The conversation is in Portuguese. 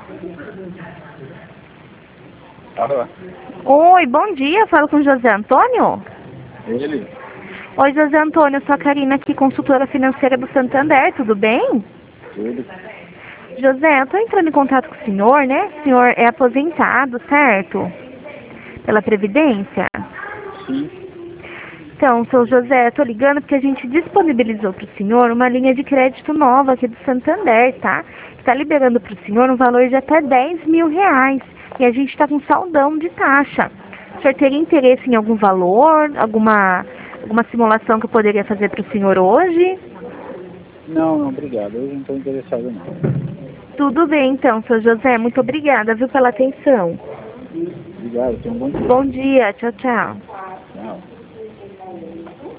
Alô? Oi, bom dia. Falo com o José Antônio? Ele? Oi, José Antônio. Eu sou a Karina aqui, consultora financeira do Santander. Tudo bem? Tudo. José, eu estou entrando em contato com o senhor, né? O senhor é aposentado, certo? Pela Previdência? Sim. Então, seu José, eu tô ligando porque a gente disponibilizou para o senhor uma linha de crédito nova aqui do Santander, tá? Está liberando para o senhor um valor de até R$ 10.000 e a gente está com saldão de taxa. O senhor teria interesse em algum valor, alguma simulação que eu poderia fazer para o senhor hoje? Não, obrigado. Eu não estou interessado, não. Tudo bem, então, seu José. Muito obrigada, viu, pela atenção. Obrigado, tenha um bom dia. Bom dia. Tchau, tchau.